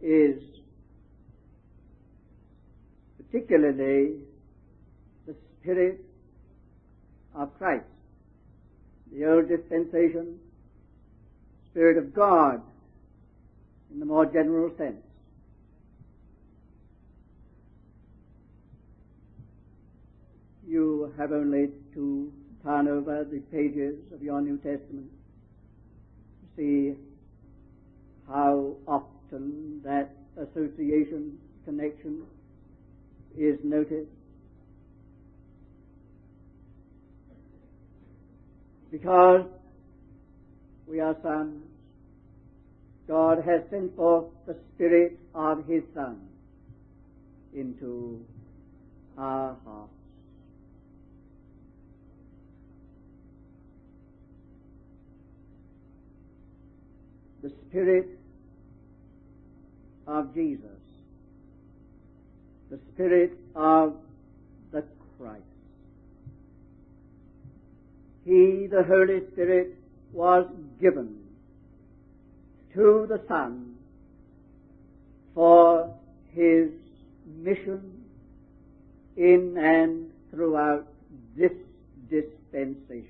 is particularly the Spirit of Christ. The old dispensation, Spirit of God in the more general sense. You have only to turn over the pages of your New Testament to see how often that association, connection is noted. Because we are sons, God has sent forth the Spirit of His Son into our hearts. The Spirit of Jesus, the Spirit of the Christ. He, the Holy Spirit, was given to the Son for His mission in and throughout this dispensation.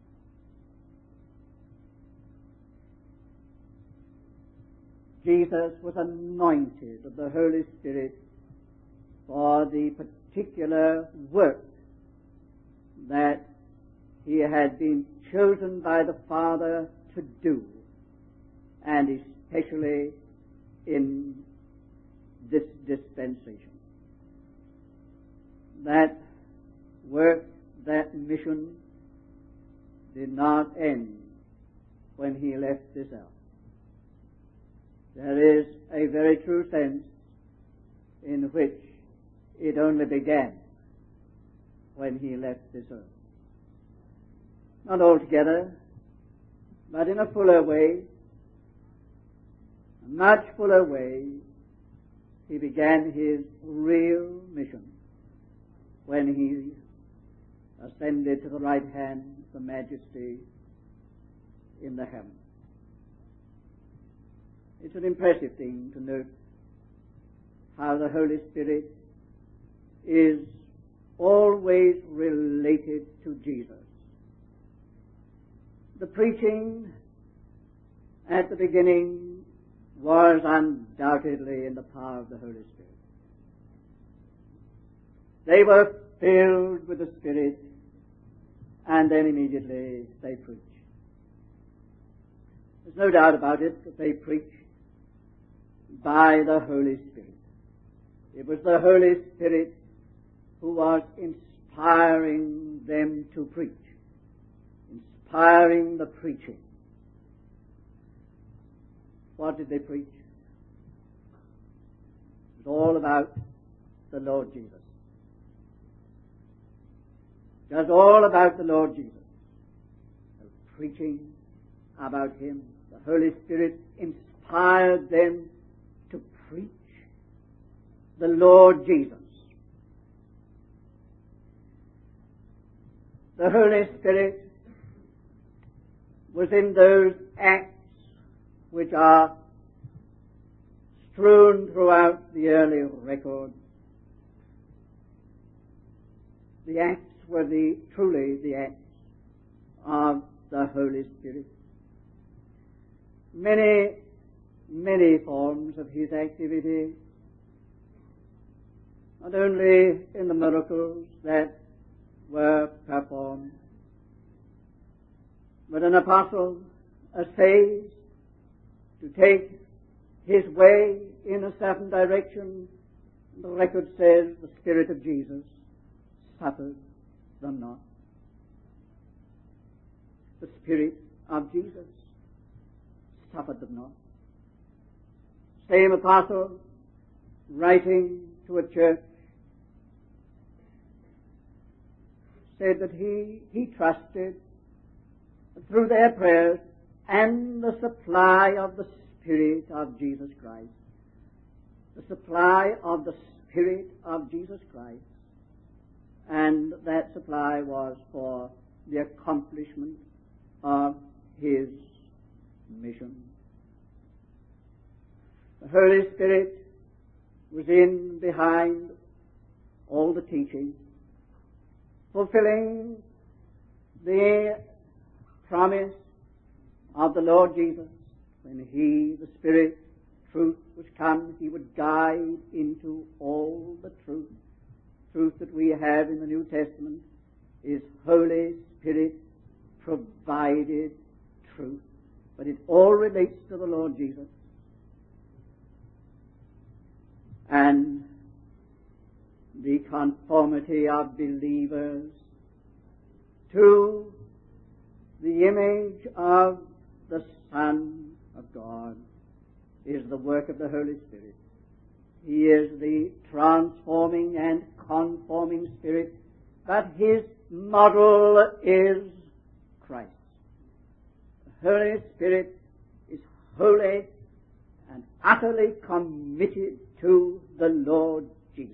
Jesus was anointed of the Holy Spirit for the particular work that He had been chosen by the Father to do, and especially in this dispensation. That work, that mission, did not end when He left this earth. There is a very true sense in which it only began when He left this earth. Not altogether, but in a fuller way, a much fuller way, He began His real mission when He ascended to the right hand of the Majesty in the heavens. It's an impressive thing to note how the Holy Spirit is always related to Jesus. The preaching at the beginning was undoubtedly in the power of the Holy Spirit. They were filled with the Spirit, and then immediately they preached. There's no doubt about it that they preached by the Holy Spirit. It was the Holy Spirit who was inspiring them to preach, inspiring the preaching. What did they preach? It was all about the Lord Jesus. Just all about the Lord Jesus. Preaching about Him. The Holy Spirit inspired them to preach the Lord Jesus. The Holy Spirit was in those acts which are strewn throughout the early record. The acts were truly the acts of the Holy Spirit. Many forms of His activity, not only in the miracles that were performed, but an apostle essays to take his way in a certain direction. The record says the Spirit of Jesus suffered them not. The Spirit of Jesus suffered them not. Same apostle, writing to a church, said that he trusted through their prayers and the supply of the Spirit of Jesus Christ. The supply of the Spirit of Jesus Christ. And that supply was for the accomplishment of His mission. The Holy Spirit was in behind all the teaching, fulfilling the promise of the Lord Jesus. When He, the Spirit, truth, was come, He would guide into all the truth. Truth that we have in the New Testament is Holy Spirit provided truth. But it all relates to the Lord Jesus. And the conformity of believers to the image of the Son of God is the work of the Holy Spirit. He is the transforming and conforming Spirit, but His model is Christ. The Holy Spirit is wholly and utterly committed to the Lord Jesus.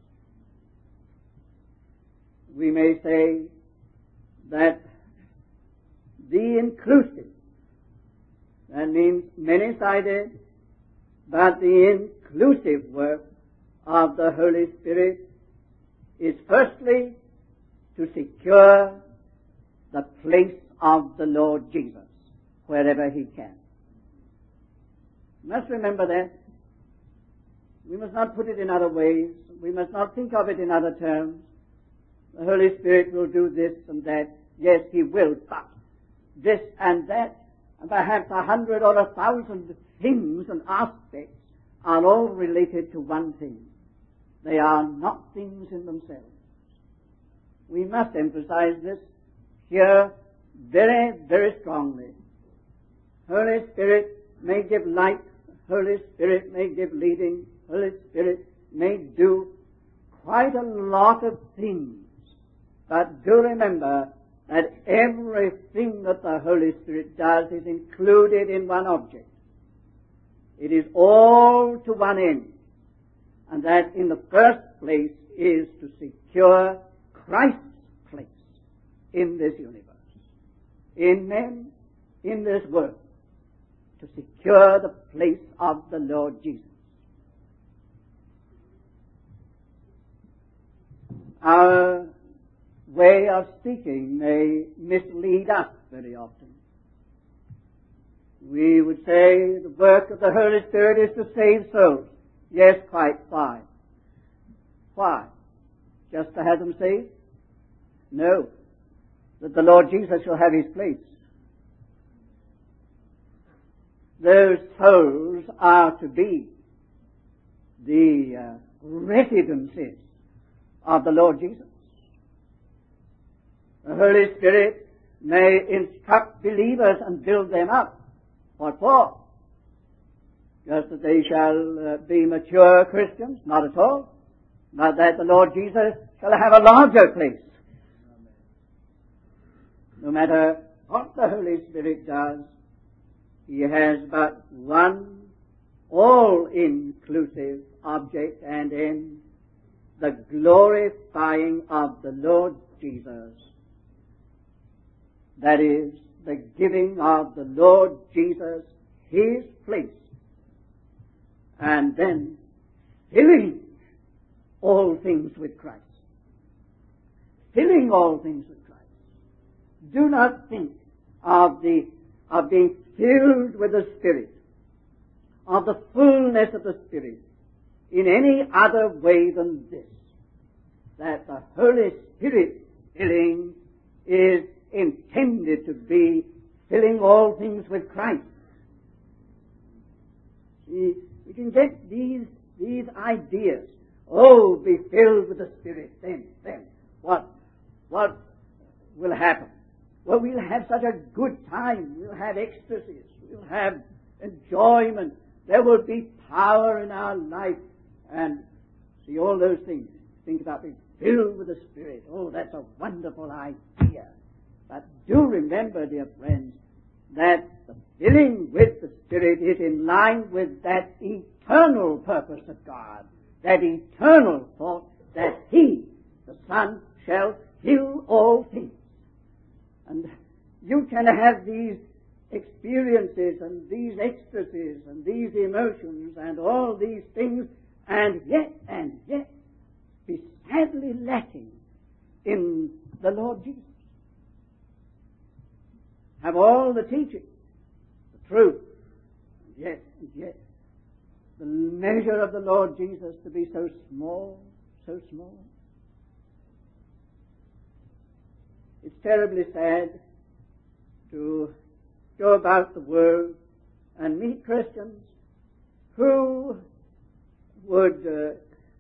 We may say that the inclusive, that means many-sided, but the inclusive work of the Holy Spirit is firstly to secure the place of the Lord Jesus wherever He can. You must remember that. We must not put it in other ways. We must not think of it in other terms. The Holy Spirit will do this and that. Yes, He will, but this and that, and perhaps 100 or 1,000 things and aspects are all related to one thing. They are not things in themselves. We must emphasize this here very, very strongly. Holy Spirit may give light. Holy Spirit may give leading. Holy Spirit may do quite a lot of things. But do remember that everything that the Holy Spirit does is included in one object. It is all to one end. And that in the first place is to secure Christ's place in this universe, in men, in this world, to secure the place of the Lord Jesus. Our way of speaking may mislead us very often. We would say the work of the Holy Spirit is to save souls. Yes, quite. Why? Why? Just to have them saved? No. That the Lord Jesus shall have His place. Those souls are to be the residences of the Lord Jesus. The Holy Spirit may instruct believers and build them up. What for? Just that they shall be mature Christians? Not at all. But that the Lord Jesus shall have a larger place. No matter what the Holy Spirit does, He has but one all-inclusive object and end, the glorifying of the Lord Jesus. That is, the giving of the Lord Jesus His place, and then filling all things with Christ. Filling all things with Christ. Do not think of being filled with the Spirit, of the fullness of the Spirit, in any other way than this, that the Holy Spirit filling is intended to be filling all things with Christ. We can get these ideas. Oh, be filled with the Spirit. Then what will happen? Well, we'll have such a good time. We'll have ecstasies. We'll have enjoyment. There will be power in our life. And see, all those things. Think about being filled with the Spirit. Oh, that's a wonderful idea. But do remember, dear friends, that the filling with the Spirit is in line with that eternal purpose of God, that eternal thought that He, the Son, shall fill all things. And you can have these experiences and these ecstasies and these emotions and all these things, and yet be sadly lacking in the Lord Jesus. Have all the teaching, the truth, and yet the measure of the Lord Jesus to be so small, so small. It's terribly sad to go about the world and meet Christians who would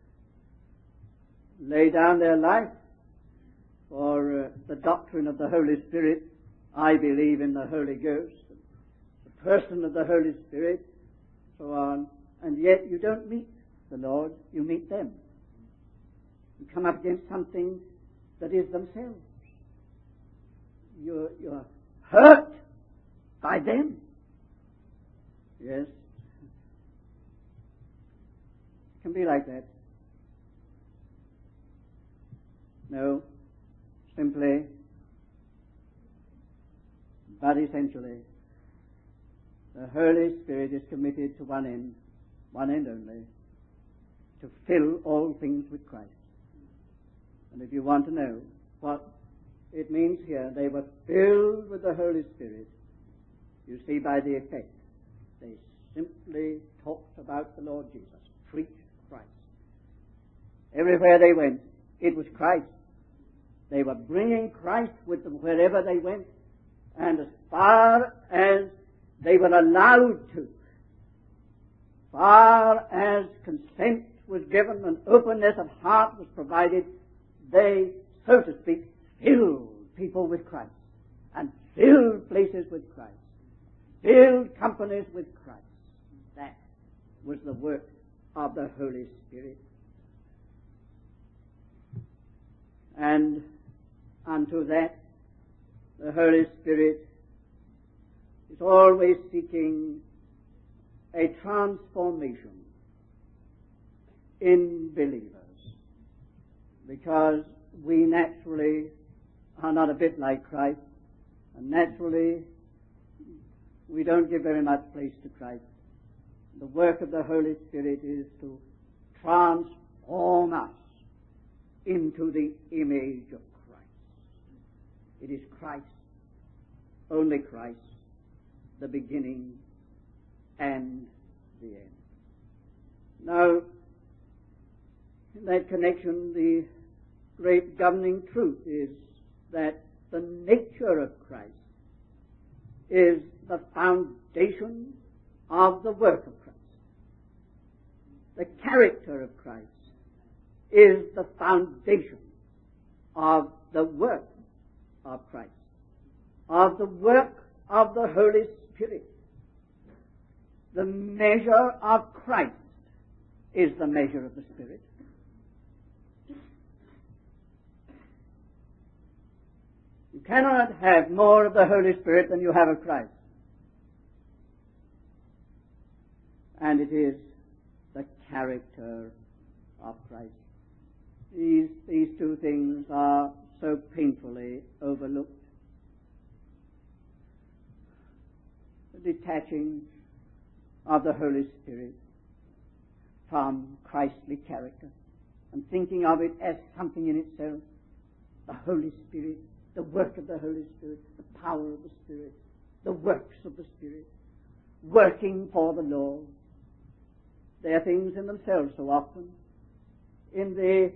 lay down their life for the doctrine of the Holy Spirit. I believe in the Holy Ghost, the person of the Holy Spirit, so on, and yet you don't meet the Lord, you meet them. You come up against something that is themselves. You're hurt by them. Yes. It can be like that. No, simply, but essentially, the Holy Spirit is committed to one end only, to fill all things with Christ. And if you want to know what it means here, they were filled with the Holy Spirit. You see by the effect. They simply talked about the Lord Jesus, preached Christ. Everywhere they went, it was Christ. They were bringing Christ with them wherever they went, and as far as they were allowed to, far as consent was given and openness of heart was provided, they, so to speak, filled people with Christ, and filled places with Christ, filled companies with Christ. That was the work of the Holy Spirit. And unto that, the Holy Spirit is always seeking a transformation in believers, because we naturally are not a bit like Christ, and naturally we don't give very much place to Christ. The work of the Holy Spirit is to transform us into the image of Christ. It is Christ, only Christ, the beginning and the end. Now, in that connection, the great governing truth is that the nature of Christ is the foundation of the work of Christ. The character of Christ is the foundation of the work of Christ, of the work of the Holy Spirit. The measure of Christ is the measure of the Spirit. You cannot have more of the Holy Spirit than you have of Christ. And it is the character of Christ. These two things are so painfully overlooked. The detaching of the Holy Spirit from Christly character and thinking of it as something in itself. The Holy Spirit, the work of the Holy Spirit, the power of the Spirit, the works of the Spirit, working for the Lord. They are things in themselves so often. In the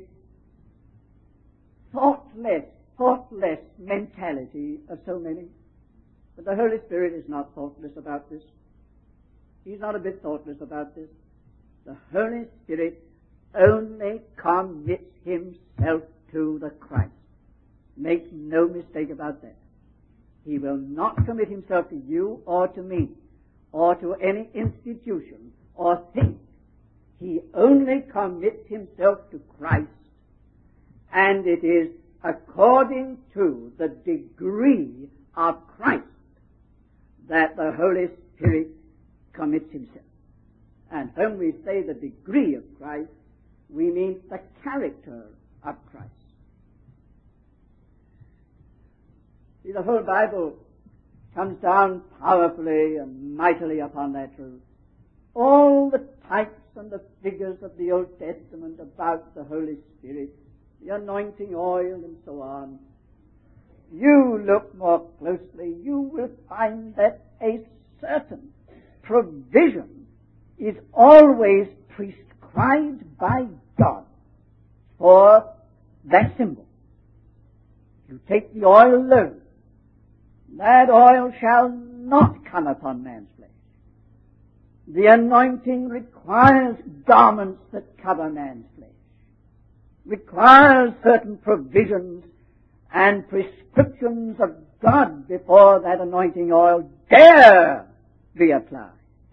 thoughtless mentality of so many. But the Holy Spirit is not thoughtless about this. He's not a bit thoughtless about this. The Holy Spirit only commits himself to the Christ. Make no mistake about that. He will not commit himself to you or to me or to any institution or thing. He only commits himself to Christ, and it is according to the degree of Christ that the Holy Spirit commits himself. And when we say the degree of Christ, we mean the character of Christ. See, the whole Bible comes down powerfully and mightily upon that truth. All the types and the figures of the Old Testament about the Holy Spirit, the anointing oil and so on, you look more closely, you will find that a certain provision is always prescribed by God for that symbol. You take the oil alone, that oil shall not come upon man's flesh. The anointing requires garments that cover man's flesh, requires certain provisions and prescriptions of God before that anointing oil dare be applied.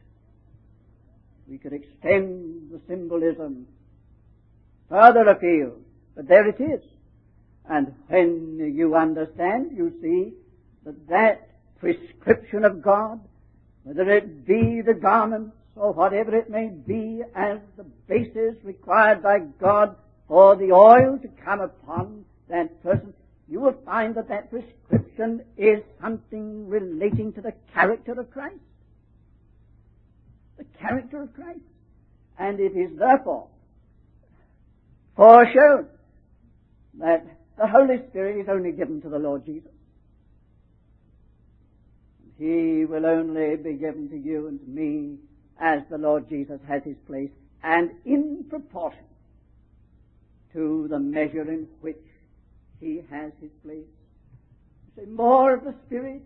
We could extend the symbolism further afield, but there it is. And when you understand, you see that prescription of God, whether it be the garments or whatever it may be as the basis required by God for the oil to come upon that person, you will find that that prescription is something relating to the character of Christ. The character of Christ. And it is therefore foreshown that the Holy Spirit is only given to the Lord Jesus. He will only be given to you and to me as the Lord Jesus has his place, and in proportion to the measure in which he has his place. You say, more of the Spirit,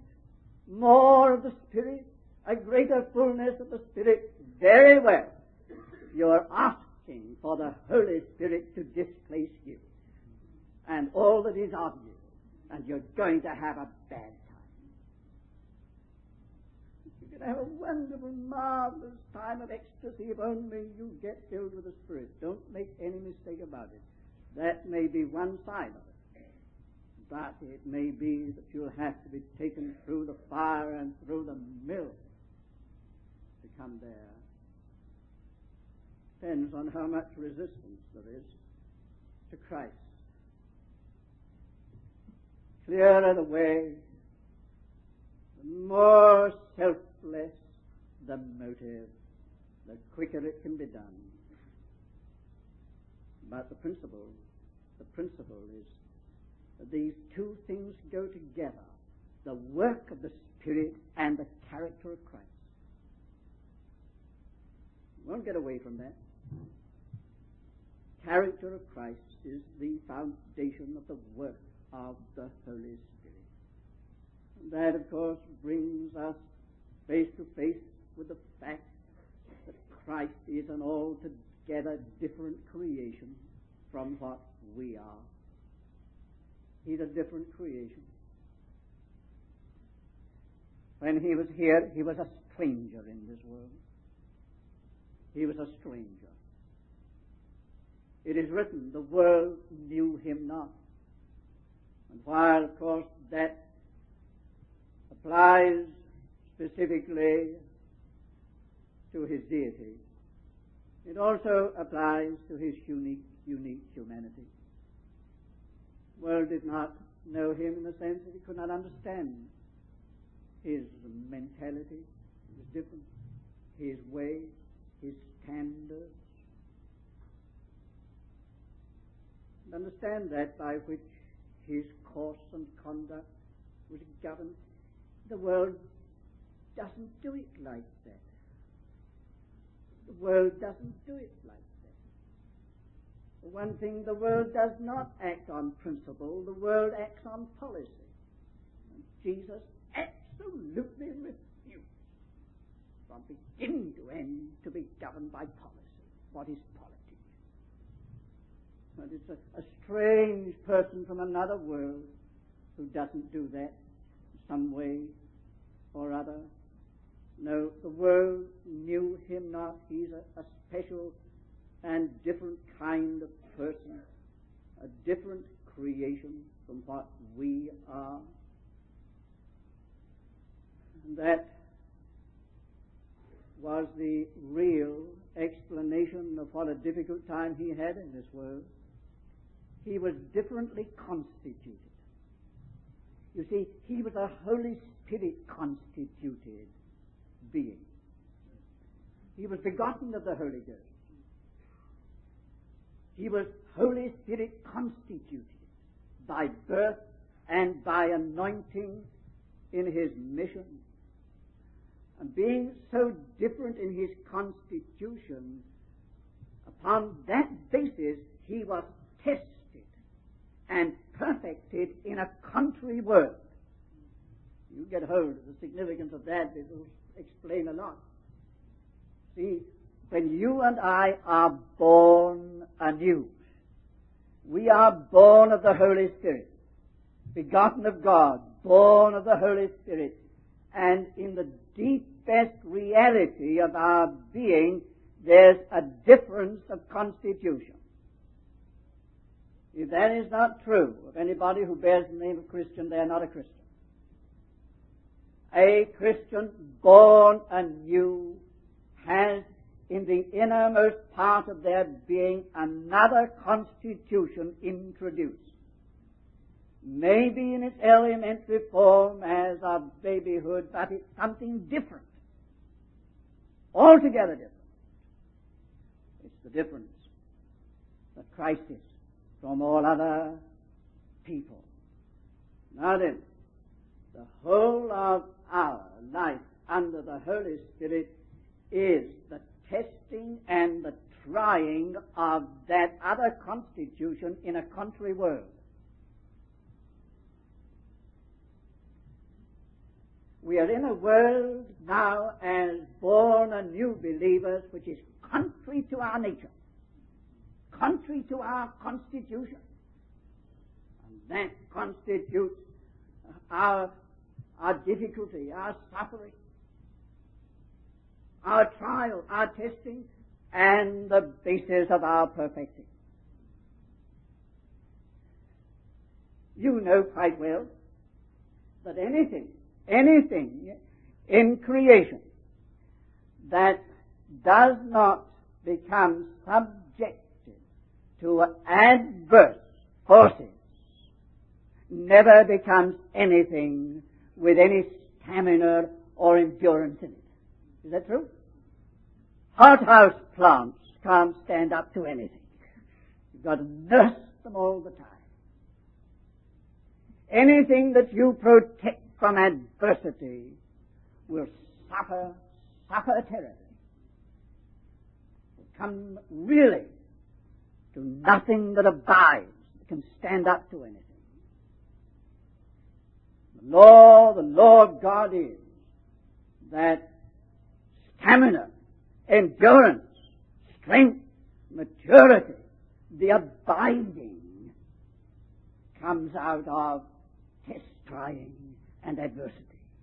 a greater fullness of the Spirit. Very well. You're asking for the Holy Spirit to displace you and all that is of you, and you're going to have a bad time. You're going to have a wonderful, marvelous time of ecstasy if only you get filled with the Spirit. Don't make any mistake about it. That may be one side of it. But it may be that you'll have to be taken through the fire and through the mill to come there. Depends on how much resistance there is to Christ. Clearer the way, the more selfless the motive, the quicker it can be done. But the principle is that these two things go together, the work of the Spirit and the character of Christ. You won't get away from that. Character of Christ is the foundation of the work of the Holy Spirit. And that, of course, brings us face to face with the fact that Christ is an altogether different creation from what we are. He's a different creation. When he was here, he was a stranger in this world. He was a stranger. It is written, the world knew him not. And while, of course, that applies specifically to his deity, it also applies to his unique humanity. The world did not know him in the sense that he could not understand his mentality. It was different. His ways, his standards. And understand that by which his course and conduct was governed. The world doesn't do it like that. The world doesn't do it like that. For one thing, the world does not act on principle. The world acts on policy. And Jesus absolutely refused from beginning to end to be governed by policy. What is politics? But it's a strange person from another world who doesn't do that in some way or other. No, the world knew him not. He's a special and different kind of person, a different creation from what we are. And that was the real explanation of what a difficult time he had in this world. He was differently constituted. You see, he was a Holy Spirit constituted being. He was begotten of the Holy Ghost. He was Holy Spirit constituted by birth and by anointing in his mission. And being so different in his constitution, upon that basis he was tested and perfected in a contrary world. You get hold of the significance of that, it will explain a lot. See, when you and I are born anew, we are born of the Holy Spirit, begotten of God, born of the Holy Spirit, and in the deepest reality of our being, there's a difference of constitution. If that is not true of anybody who bears the name of Christian, they are not a Christian. A Christian born anew has in the innermost part of their being another constitution introduced. Maybe in its elementary form as of babyhood, but it's something different. Altogether different. It's the difference, the crisis from all other people. Now then, the whole of our life under the Holy Spirit is the testing and the trying of that other constitution in a contrary world. We are in a world now as born anew believers which is contrary to our nature, contrary to our constitution. And that constitutes our difficulty, our suffering, our trial, our testing, and the basis of our perfecting. You know quite well that anything in creation that does not become subjected to adverse forces never becomes anything with any stamina or endurance in it. Is that true? Hothouse plants can't stand up to anything. You've got to nurse them all the time. Anything that you protect from adversity will suffer terribly. Will come really to nothing that abides, that can stand up to anything. The law of God is that stamina, endurance, strength, maturity, the abiding comes out of test, trying, and adversity.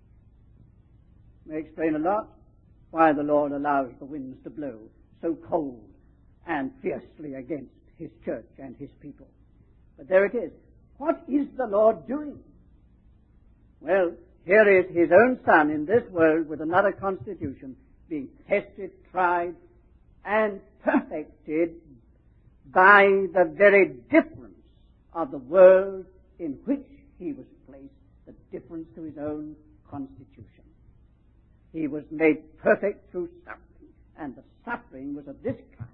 May explain a lot why the Lord allows the winds to blow so cold and fiercely against his church and his people. But there it is. What is the Lord doing? Well, here is his own Son in this world with another constitution being tested, tried, and perfected by the very difference of the world in which he was placed, the difference to his own constitution. He was made perfect through suffering, and the suffering was of this kind.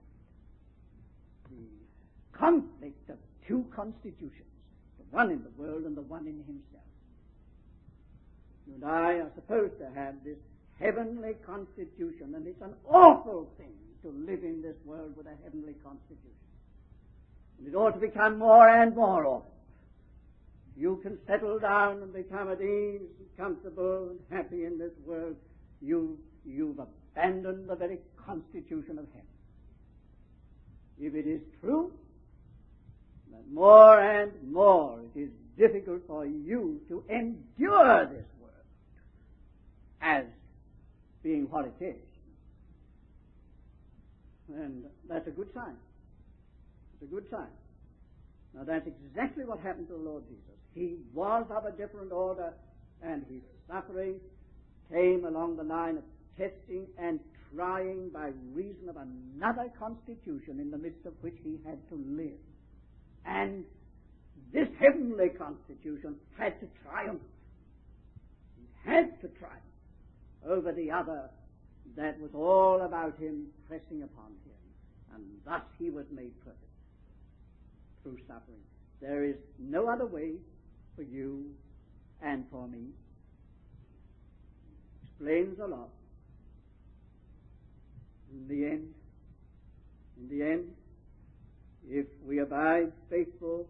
The conflict of two constitutions, the one in the world and the one in himself. You and I are supposed to have this heavenly constitution, and it's an awful thing to live in this world with a heavenly constitution. And it ought to become more and more awful. You can settle down and become at ease and comfortable and happy in this world. You've abandoned the very constitution of heaven. If it is true that more and more it is difficult for you to endure this world as being what it is, and that's a good sign. It's a good sign. Now that's exactly what happened to the Lord Jesus. He was of a different order, and his suffering came along the line of testing and trying by reason of another constitution in the midst of which he had to live. And this heavenly constitution had to triumph. It had to triumph over the other that was all about him, pressing upon him. And thus he was made perfect through suffering. There is no other way for you and for me. Explains a lot. In the end, if we abide faithful,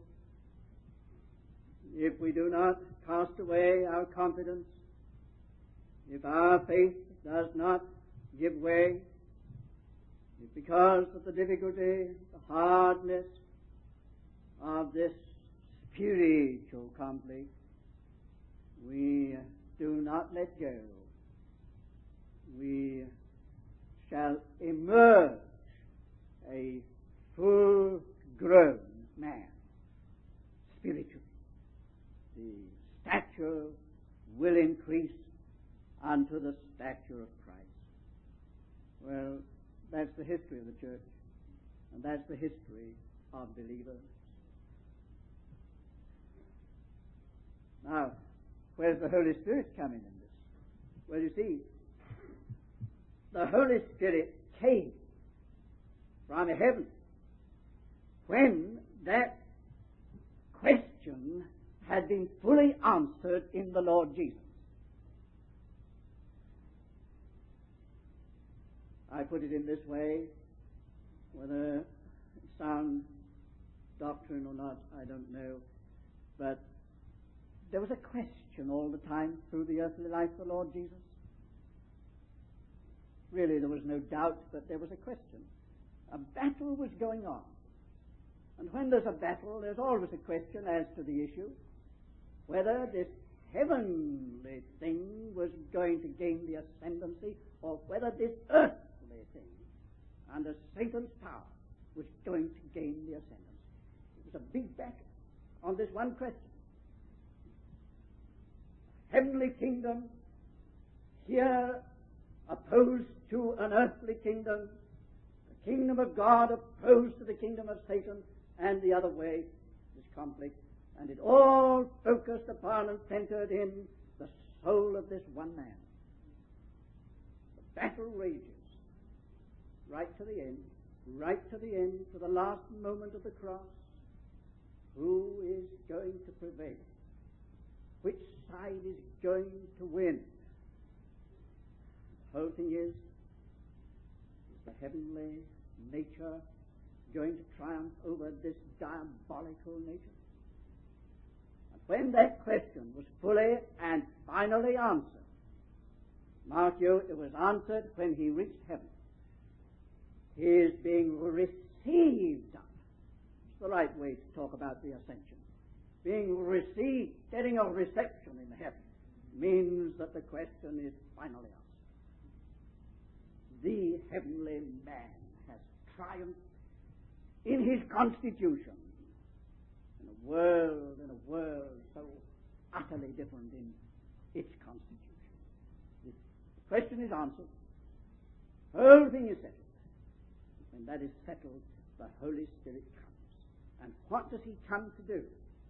if we do not cast away our confidence, if our faith does not give way, if because of the difficulty, the hardness of this spiritual conflict, we do not let go, we shall emerge a full-grown man spiritually. The stature will increase unto the stature of Christ. Well, that's the history of the church, and that's the history of believers. Now, where's the Holy Spirit coming in this? Well, you see, the Holy Spirit came from heaven when that question had been fully answered in the Lord Jesus. I put it in this way, whether it sounds doctrine or not, I don't know, but there was a question all the time through the earthly life of the Lord Jesus. Really, there was no doubt, but there was a question. A battle was going on. And when there's a battle, there's always a question as to the issue, whether this heavenly thing was going to gain the ascendancy, or whether this earthly thing, under Satan's power, was going to gain the ascendancy. It was a big battle on this one question. Heavenly kingdom here opposed to an earthly kingdom, the kingdom of God opposed to the kingdom of Satan, and the other way, this conflict, and it all focused upon and centered in the soul of this one man. The battle rages right to the end, to the last moment of the cross. Who is going to prevail? Which side is going to win? The whole thing is the heavenly nature going to triumph over this diabolical nature? And when that question was fully and finally answered, mark you, it was answered when he reached heaven. He is being received up. It's the right way to talk about the ascension. Being received, getting a reception in heaven, means that the question is finally answered. The heavenly man has triumphed in his constitution in a world so utterly different in its constitution. The question is answered. The whole thing is settled. When that is settled, the Holy Spirit comes. And what does he come to do?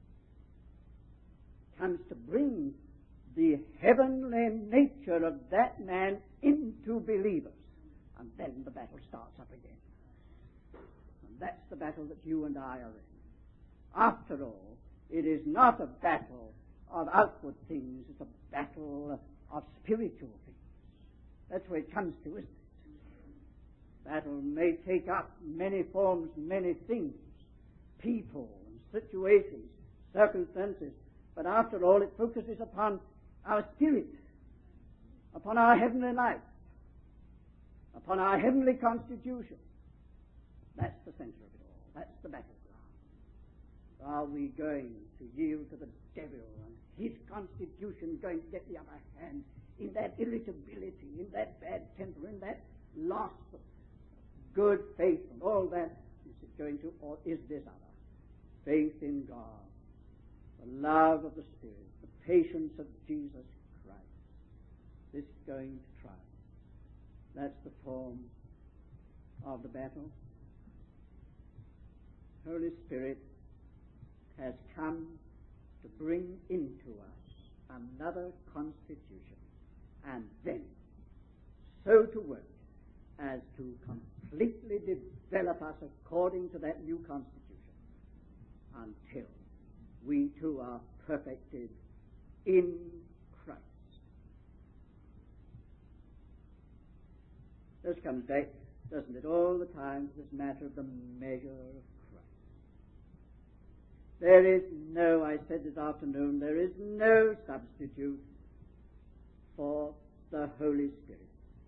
He comes to bring the heavenly nature of that man into believers. And then the battle starts up again. And that's the battle that you and I are in. After all, it is not a battle of outward things, it's a battle of spiritual things. That's where it comes to, isn't it? Battle may take up many forms, many things, people and situations, circumstances, but after all it focuses upon our spirit, upon our heavenly life, upon our heavenly constitution. That's the center of it all. That's the battleground. Are we going to yield to the devil and his constitution going to get the upper hand in that irritability, in that bad temper, in that loss of good faith and all that? Is it going to, or is this other? Faith in God, the love of the Spirit, the patience of Jesus Christ. This going to triumph. That's the form of the battle. Holy Spirit has come to bring into us another constitution, and then so to work as to completely develop us according to that new constitution until we too are perfected in Christ. This comes back, doesn't it, all the time to this matter of the measure of Christ. There is no, I said this afternoon, there is no substitute for the Holy Spirit.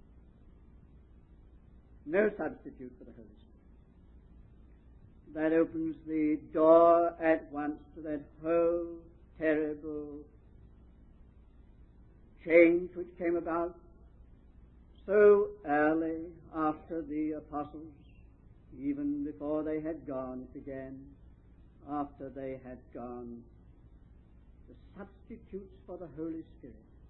No substitute for the Holy Spirit. That opens the door at once to that whole terrible change which came about so early after the apostles, even before they had gone. It began after they had gone. The substitutes for the Holy Spirit.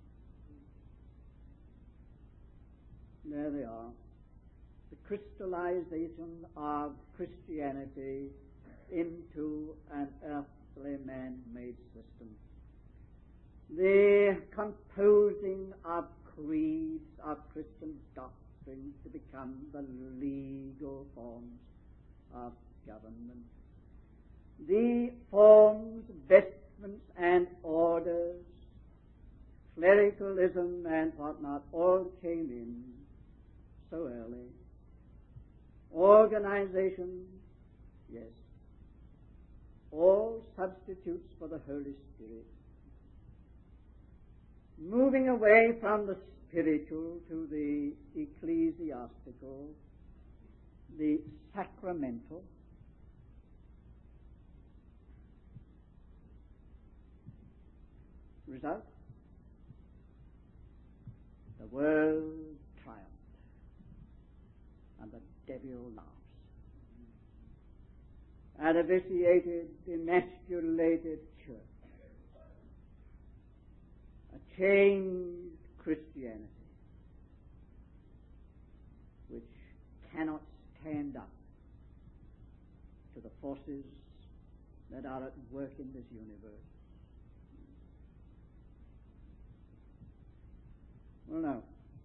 There they are. The crystallization of Christianity into an earthly man-made system. The composing of creeds of Christian doctrines to become the legal forms of government. The forms, vestments, and orders, clericalism and whatnot, all came in so early. Organization, yes, all substitutes for the Holy Spirit. Moving away from the spiritual to the ecclesiastical, the sacramental. Result? The world triumphed and the devil laughs. An vitiated, emasculated church. A changed Christianity which cannot stand up to the forces that are at work in this universe. Well, now,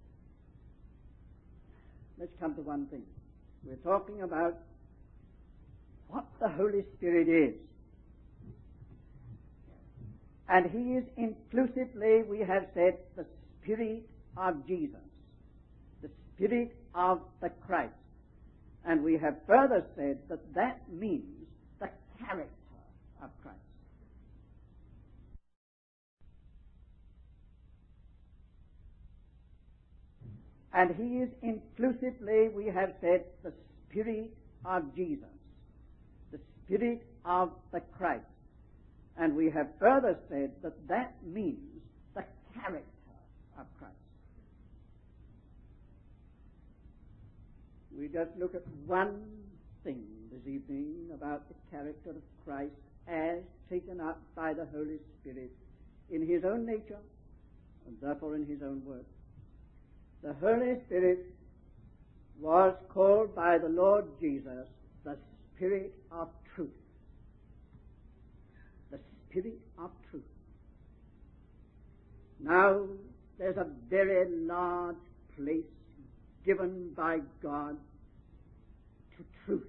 let's come to one thing. We're talking about what the Holy Spirit is. And He is inclusively, we have said, the Spirit of Jesus, the Spirit of the Christ. And we have further said that that means the character of Christ. And He is inclusively, we have said, the Spirit of Jesus, the Spirit of the Christ. And we have further said that that means the character of Christ. We just look at one thing this evening about the character of Christ as taken up by the Holy Spirit in His own nature and therefore in His own work. The Holy Spirit was called by the Lord Jesus the Spirit of Truth. The Spirit of Truth. Now, there's a very large place given by God to truth.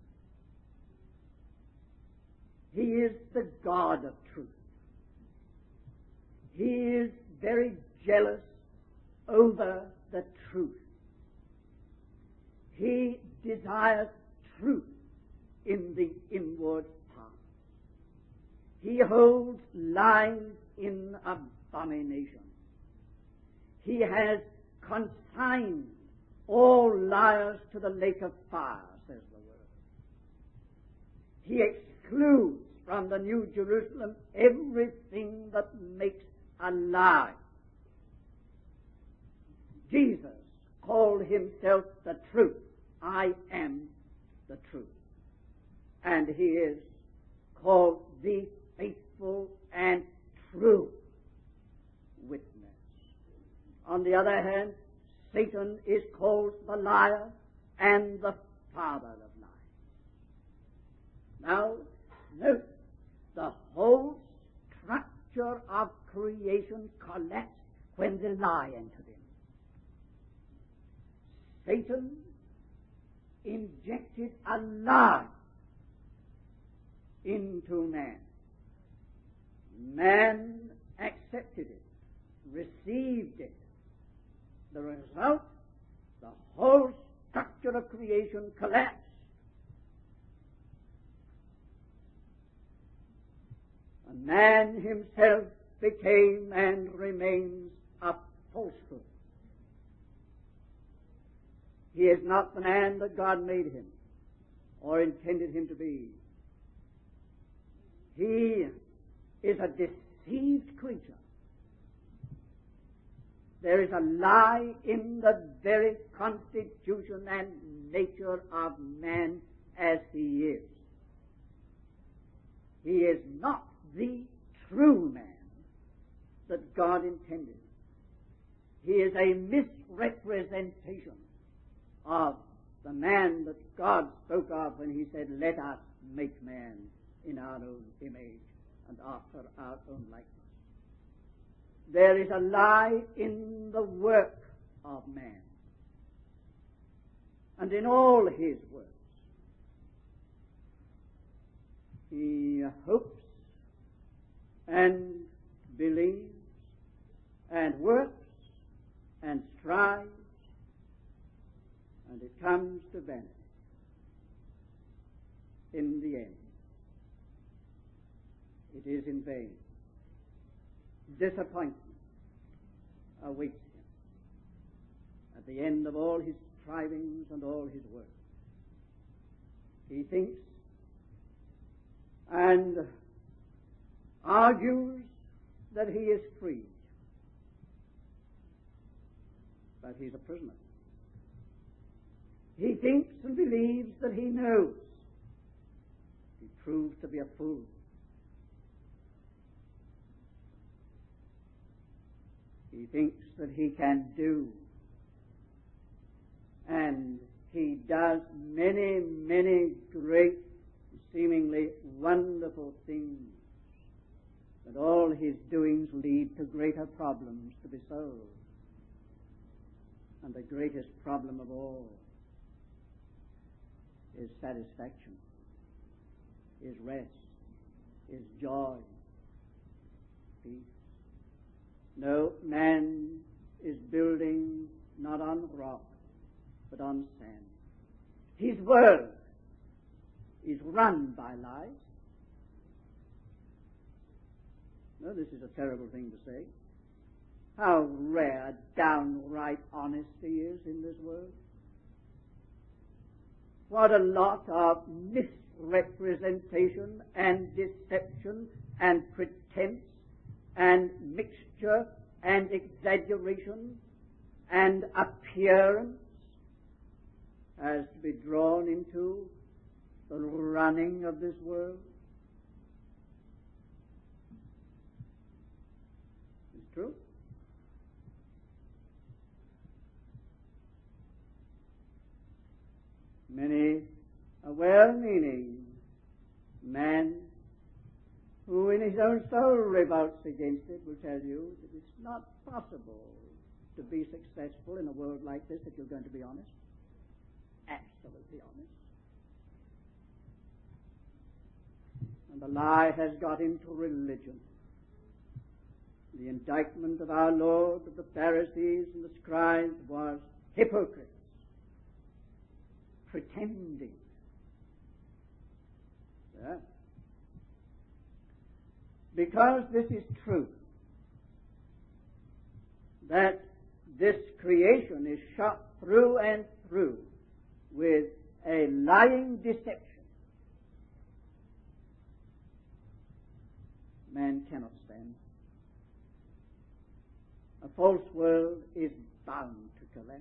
He is the God of truth. He is very jealous over the truth. He desires truth in the inward part. He holds lies in abomination. He has consigned all liars to the lake of fire, says the word. He excludes from the New Jerusalem everything that makes a lie. Jesus called Himself the truth. I am the truth. And He is called the faithful and true witness. On the other hand, Satan is called the liar and the father of lies. Now, note, the whole structure of creation collapsed when the lie entered in. Satan injected a lie into man. Man accepted it, received it. The result, the whole structure of creation collapsed. And man himself became and remains a falsehood. He is not the man that God made him or intended him to be. He is a deceived creature. There is a lie in the very constitution and nature of man as he is. He is not the true man that God intended. He is a misrepresentation of the man that God spoke of when he said, "Let us make man in our own image and after our own likeness." There is a lie in the work of man and in all his works. He hopes and believes and works and strives, and it comes to vanity in the end. It is in vain. Disappointment awaits him at the end of all his strivings and all his work. He thinks and argues that he is free, but he's a prisoner. He thinks and believes that he knows. He proves to be a fool. He thinks that he can do, and he does many, many great, seemingly wonderful things, but all his doings lead to greater problems to be solved. And the greatest problem of all is satisfaction, is rest, is joy, peace. No, man is building not on rock, but on sand. His world is run by lies. No, this is a terrible thing to say. How rare downright honesty is in this world. What a lot of misrepresentation and deception and pretense and mixture and exaggeration and appearance has to be drawn into the running of this world. It's true. Many a well-meaning man who in his own soul revolts against it will tell you that it's not possible to be successful in a world like this if you're going to be honest. Absolutely honest. And the lie has got into religion. The indictment of our Lord, of the Pharisees and the scribes was hypocrites, pretending. Yeah. Because this is true, that this creation is shot through and through with a lying deception, man cannot stand. A false world is bound to collapse.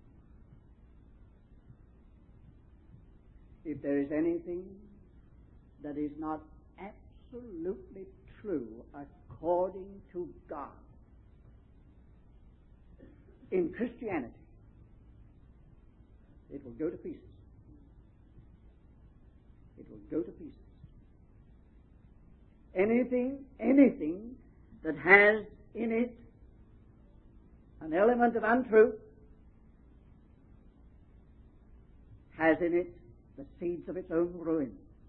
If there is anything that is not absolutely true according to God in Christianity, it will go to pieces. It will go to pieces. anything that has in it an element of untruth has in it the seeds of its own ruin.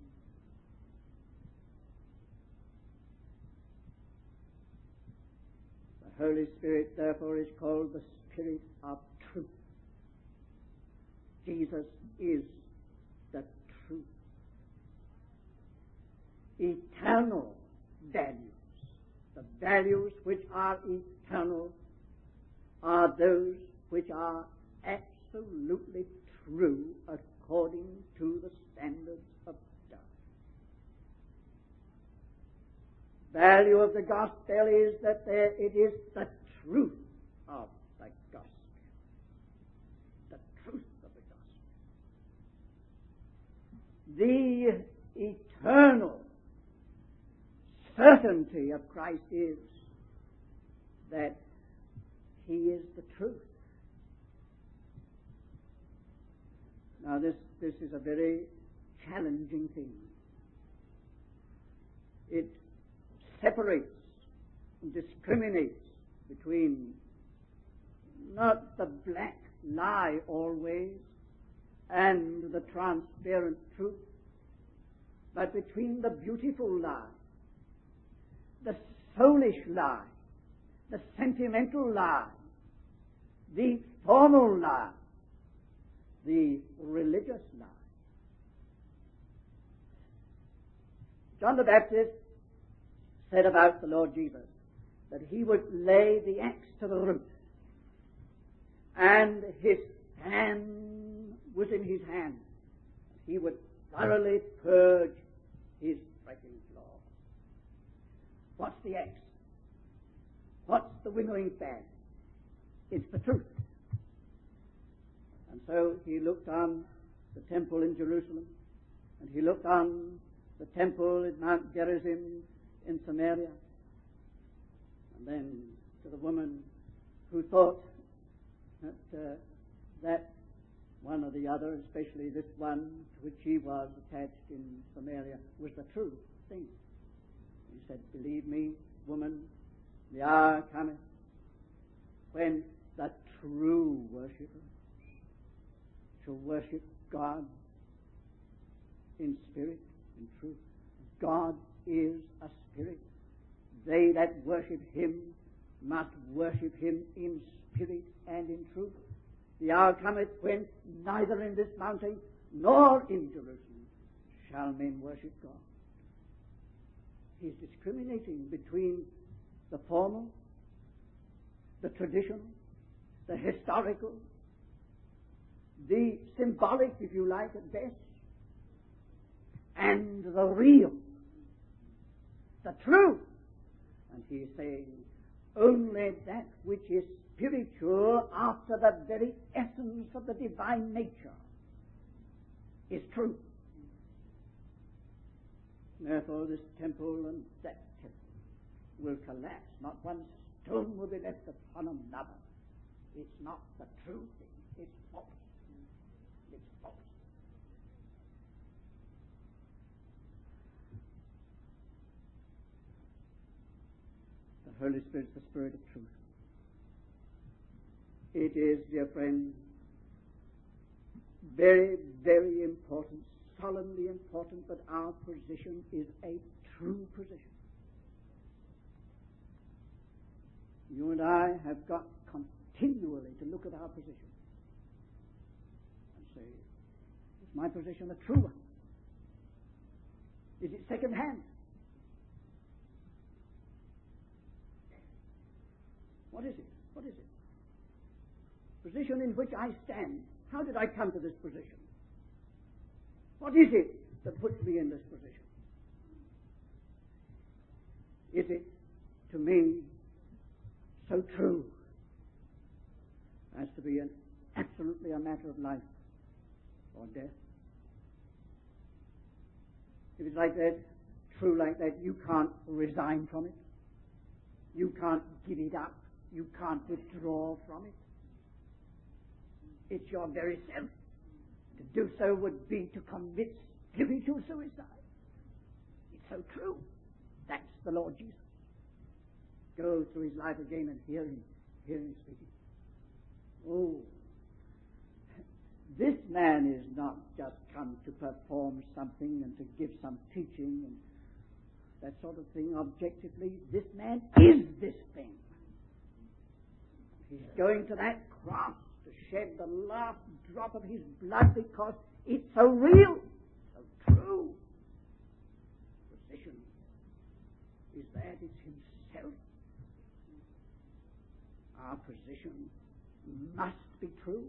The Holy Spirit, therefore, is called the Spirit of truth. Jesus is the truth. Eternal values, the values which are eternal, are those which are absolutely true according to the standards of God. Value of the gospel is that it is the truth of the gospel. The truth of the gospel. The eternal certainty of Christ is that He is the truth. Now this is a very challenging thing. It separates and discriminates between not the black lie always and the transparent truth, but between the beautiful lie, the soulish lie, the sentimental lie, the formal lie, the religious lie. John the Baptist said about the Lord Jesus that he would lay the axe to the root, and his hand was in his hand. He would thoroughly purge his threshing floor. What's the axe? What's the winnowing fan? It's the truth. And so he looked on the temple in Jerusalem, and he looked on the temple at Mount Gerizim in Samaria, and then to the woman who thought that one or the other, especially this one to which he was attached in Samaria, was the true thing. He said, "Believe me, woman, the hour cometh when the true worshipper shall worship God in spirit and truth. God is a spirit. They that worship Him must worship Him in spirit and in truth. The hour cometh when neither in this mountain nor in Jerusalem shall men worship God." He's discriminating between the formal, the traditional, the historical, the symbolic, if you like, at best, and the real, the true. And he is saying only that which is spiritual after the very essence of the divine nature is true. Therefore this temple and that temple will collapse. Not one stone will be left upon another. It's not the true thing. It's false. It's false. The Holy Spirit is the Spirit of truth. It is, dear friend, very, very important, solemnly important, that our position is a true position. You and I have got continually to look at our position and say, is my position a true one? Is it second hand? What is it? What is it? Position in which I stand. How did I come to this position? What is it that puts me in this position? Is it, to me, so true as to be absolutely a matter of life or death? If it's like that, true like that, you can't resign from it. You can't give it up. You can't withdraw from it. It's your very self. To do so would be to commit spiritual suicide. It's so true. That's the Lord Jesus. Go through his life again and hear him speaking. Oh, this man is not just come to perform something and to give some teaching and that sort of thing objectively. This man is this thing. He's going to that cross to shed the last drop of his blood because it's so real, so true. Position is that it's himself. Our position must be true,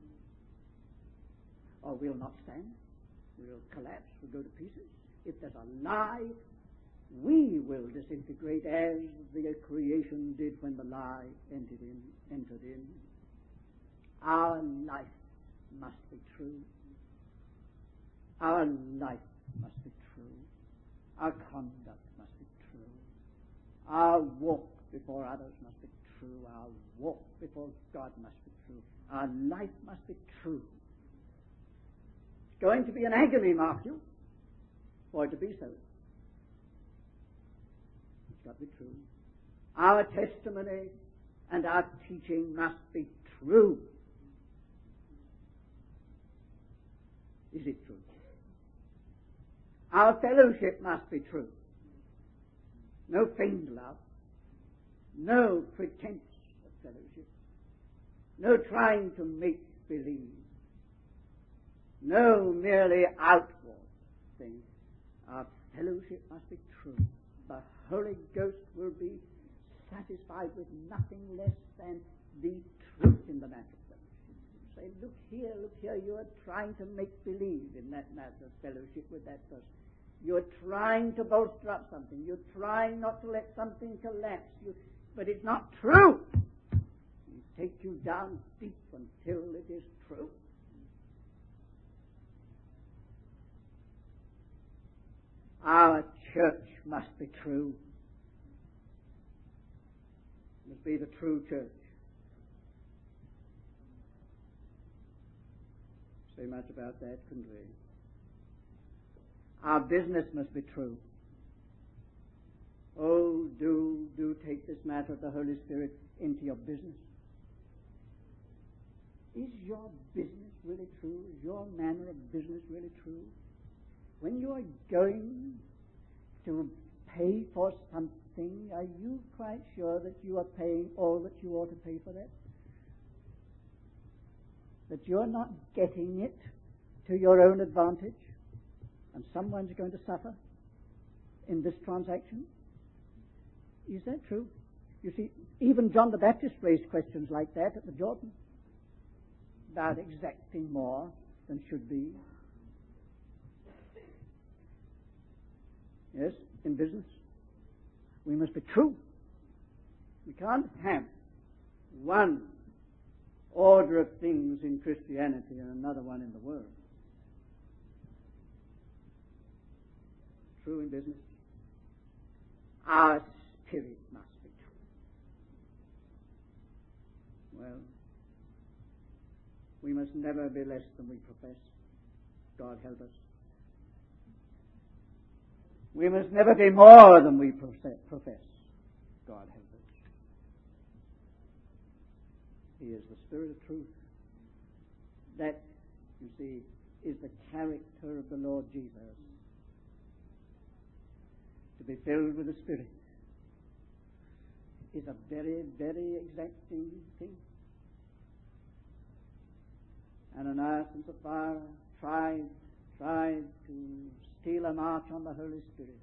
or we'll not stand. We'll collapse. We'll go to pieces. If there's a lie, we will disintegrate as the creation did when the lie entered in. Our life must be true. Our life must be true. Our conduct must be true. Our walk before others must be true. Our walk before God must be true. Our life must be true. It's going to be an agony, mark you, for it to be so. It's got to be true. Our testimony and our teaching must be true. Is it true? Our fellowship must be true. No feigned love. No pretense of fellowship. No trying to make believe. No merely outward things. Our fellowship must be true. The Holy Ghost will be satisfied with nothing less than the truth in the matter of fellowship. Say, look here, you are trying to make believe in that matter of fellowship with that person. You're trying to bolster up something. You're trying not to let something collapse. But it's not true. It takes you down deep until it is true. Our church must be true. It must be the true church. Say much about that, couldn't we? Our business must be true. Oh, do take this matter of the Holy Spirit into your business. Is your business really true? Is your manner of business really true? When you are going to pay for something, are you quite sure that you are paying all that you ought to pay for that? That you're not getting it to your own advantage, and someone's going to suffer in this transaction? Is that true? You see, even John the Baptist raised questions like that at the Jordan about exacting more than should be. Yes, in business, we must be true. We can't have one order of things in Christianity and another one in the world. True in business. Our spirit must be true. Well, we must never be less than we profess. God help us. We must never be more than we profess. God help us. He is the Spirit of truth. That, you see, is the character of the Lord Jesus. To be filled with the Spirit is a very, very exacting thing. Ananias and Sapphira tried to steal a march on the Holy Spirit.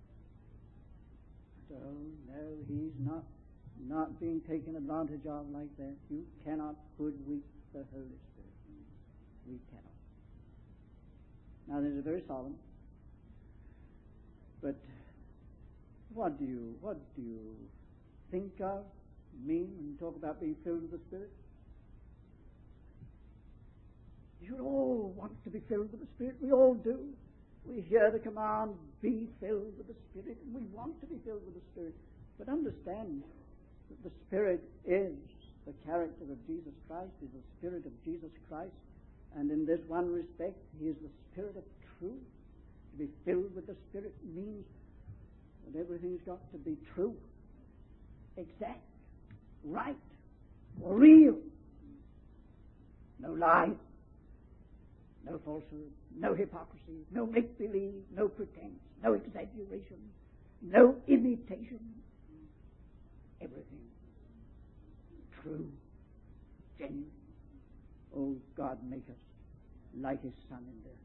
Oh, no, he's not being taken advantage of like that. You cannot hoodwink the Holy Spirit. We cannot. Now, this is very solemn. But what do you think of, mean, when you talk about being filled with the Spirit? You all want to be filled with the Spirit. We all do. We hear the command, be filled with the Spirit, and we want to be filled with the Spirit. But understand that the Spirit is the character of Jesus Christ, is the Spirit of Jesus Christ, and in this one respect, He is the Spirit of truth. To be filled with the Spirit means But everything's got to be true, exact, right, real. No lies, no falsehood, no hypocrisy, no make-believe, no pretense, no exaggeration, no imitation. Everything true, genuine. Oh, God, make us like His Son in this.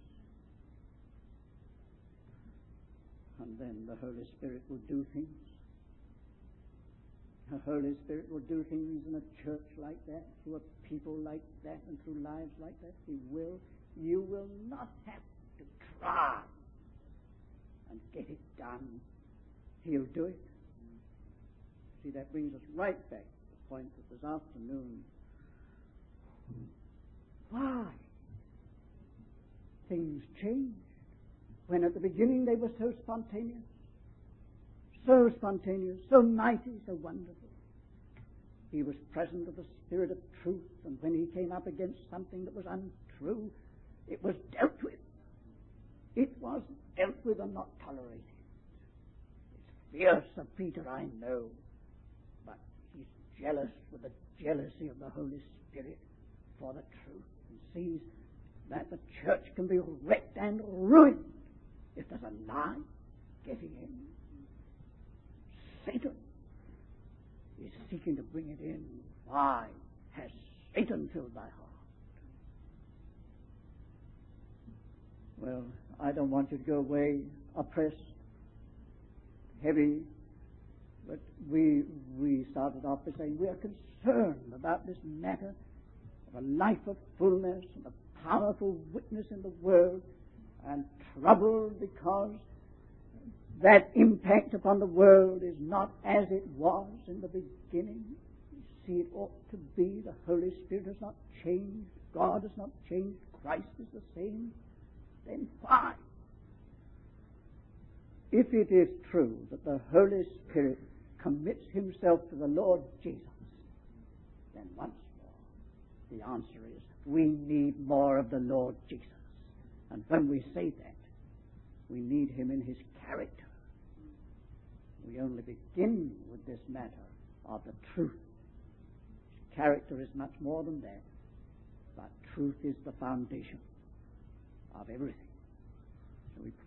And then the Holy Spirit will do things. The Holy Spirit will do things in a church like that, through a people like that, and through lives like that. He will. You will not have to try and get it done. He'll do it. See, that brings us right back to the point that this afternoon. Why? Things changed. When at the beginning they were so spontaneous, so mighty, so wonderful. He was present of the Spirit of truth, and when he came up against something that was untrue, it was dealt with. It was dealt with and not tolerated. It's fierce of Peter, I know, but he's jealous with the jealousy of the Holy Spirit for the truth, and sees that the church can be wrecked and ruined if there's a lie getting in. Satan is seeking to bring it in. Why has Satan filled thy heart? Well, I don't want you to go away oppressed, heavy, but we started off by saying we are concerned about this matter of a life of fullness and a powerful witness in the world, and troubled because that impact upon the world is not as it was in the beginning. You see, it ought to be. The Holy Spirit has not changed. God has not changed. Christ is the same. Then why? If it is true that the Holy Spirit commits himself to the Lord Jesus, then once more, the answer is we need more of the Lord Jesus. And when we say that, we need him in his character. We only begin with this matter of the truth. His character is much more than that, but truth is the foundation of everything. So we